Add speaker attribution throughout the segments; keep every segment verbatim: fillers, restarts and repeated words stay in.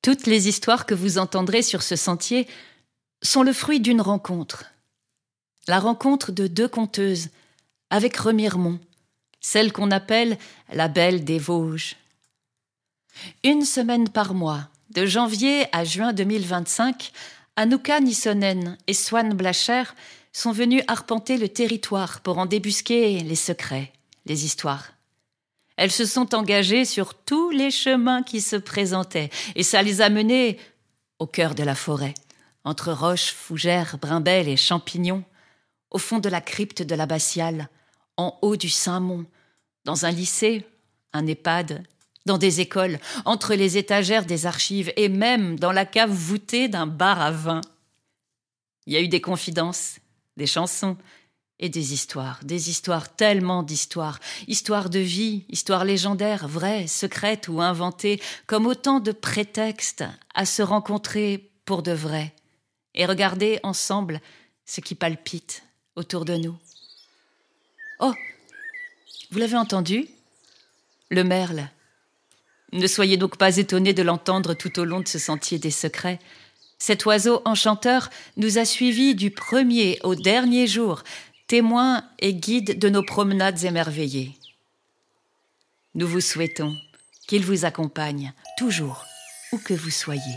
Speaker 1: Toutes les histoires que vous entendrez sur ce sentier sont le fruit d'une rencontre. La rencontre de deux conteuses avec Remiremont, celle qu'on appelle la Belle des Vosges. Une semaine par mois, de janvier à juin deux mille vingt-cinq, Anouka Nissonen et Swan Blacher sont venus arpenter le territoire pour en débusquer les secrets, les histoires. Elles se sont engagées sur tous les chemins qui se présentaient et ça les a menées au cœur de la forêt, entre roches, fougères, brimbelles et champignons, au fond de la crypte de l'abbatiale, en haut du Saint-Mont, dans un lycée, un EHPAD, dans des écoles, entre les étagères des archives et même dans la cave voûtée d'un bar à vin. Il y a eu des confidences, des chansons et des histoires, des histoires, tellement d'histoires, histoires de vie, histoires légendaires, vraies, secrètes ou inventées, comme autant de prétextes à se rencontrer pour de vrai et regarder ensemble ce qui palpite autour de nous. Oh, vous l'avez entendu ? Le merle. Ne soyez donc pas étonnés de l'entendre tout au long de ce sentier des secrets. Cet oiseau enchanteur nous a suivis du premier au dernier jour, témoin et guide de nos promenades émerveillées. Nous vous souhaitons qu'il vous accompagne toujours, où que vous soyez.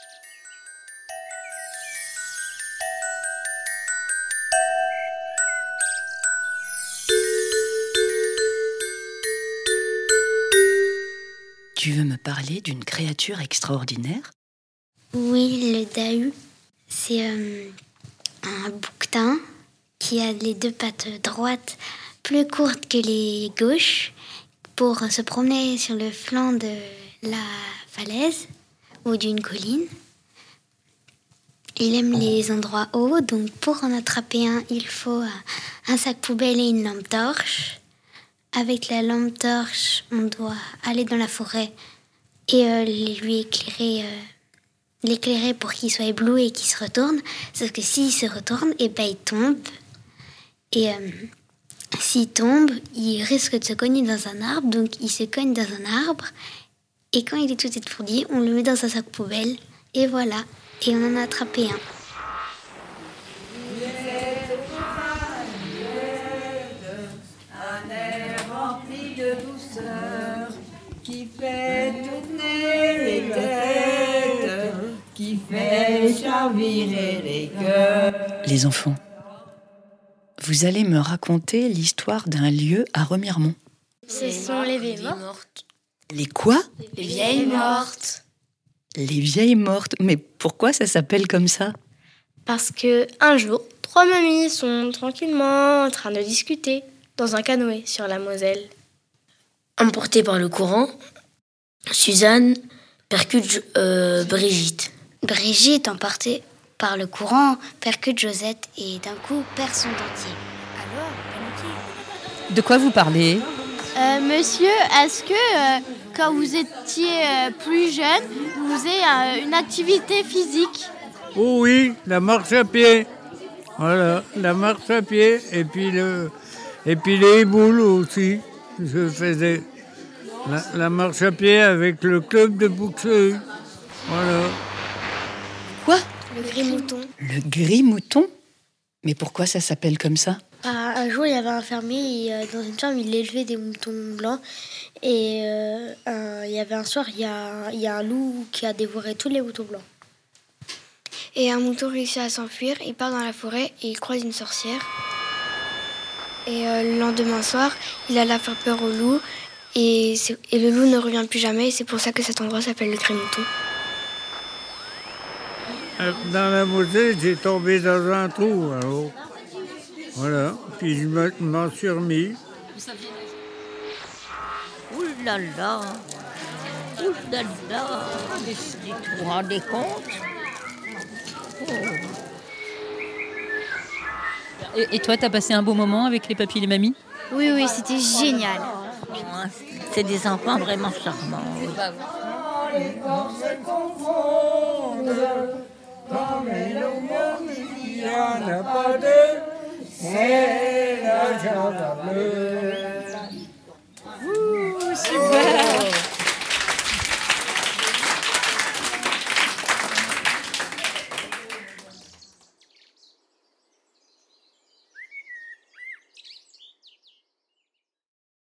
Speaker 1: Tu veux me parler d'une créature extraordinaire ?
Speaker 2: Oui, le dahu. C'est euh, un bouquetin qui a les deux pattes droites plus courtes que les gauches pour se promener sur le flanc de la falaise ou d'une colline. Il aime les endroits hauts, donc pour en attraper un, il faut un sac poubelle et une lampe torche. Avec la lampe torche, on doit aller dans la forêt et euh, lui éclairer, euh, l'éclairer pour qu'il soit ébloui et qu'il se retourne. Sauf que s'il se retourne, et ben il tombe. Et euh, s'il tombe, il risque de se cogner dans un arbre. Donc il se cogne dans un arbre. Et quand il est tout étourdi, on le met dans un sac poubelle. Et voilà. Et on en a attrapé un.
Speaker 3: Qui fait tourner les têtes, qui fait chavirer les cœurs.
Speaker 1: Les enfants, vous allez me raconter l'histoire d'un lieu à Remiremont.
Speaker 2: Ce sont les vieilles mortes.
Speaker 1: Les quoi ?
Speaker 2: Les vieilles mortes.
Speaker 1: Les vieilles mortes. Mais pourquoi ça s'appelle comme ça ?
Speaker 4: Parce que un jour, trois mamies sont tranquillement en train de discuter dans un canoë sur la Moselle.
Speaker 5: Emportée par le courant, Suzanne percute euh, Brigitte.
Speaker 2: Brigitte, emportée par le courant, percute Josette et d'un coup perd son dentier. Alors,
Speaker 1: De quoi vous parlez ?
Speaker 6: euh, Monsieur, est-ce que euh, quand vous étiez euh, plus jeune, vous faisiez euh, une activité physique ?
Speaker 7: Oh oui, la marche à pied. Voilà, la marche à pied et puis, le, et puis les boules aussi. Je faisais la, la marche à pied avec le club de Bouxeuil. Voilà.
Speaker 1: Quoi ?
Speaker 2: le gris-mouton.
Speaker 1: Le gris-mouton ? Mais pourquoi ça s'appelle comme ça ?
Speaker 4: Ah, un jour, il y avait un fermier, et, euh, dans une ferme, il élevait des moutons blancs. Et euh, un, il y avait un soir, il y a, il y a un loup qui a dévoré tous les moutons blancs.
Speaker 2: Et un mouton réussit à s'enfuir, il part dans la forêt et il croise une sorcière. Et euh, le lendemain soir, il alla faire peur au loup et, et le loup ne revient plus jamais. Et c'est pour ça que cet endroit s'appelle le Gris-Mouton.
Speaker 7: Dans la Moselle, j'ai tombé dans un trou, alors. Voilà, puis je m'en suis remis.
Speaker 8: Ouh là là, ouh là là, vous vous rendez compte ? Oh.
Speaker 1: Et, et toi, t'as passé un beau moment avec les papis et les mamies ?
Speaker 6: Oui, oui, c'était génial.
Speaker 8: C'est des enfants vraiment charmants.
Speaker 3: Les forces se confondent, comme il n'y en a pas deux, c'est la java bleue.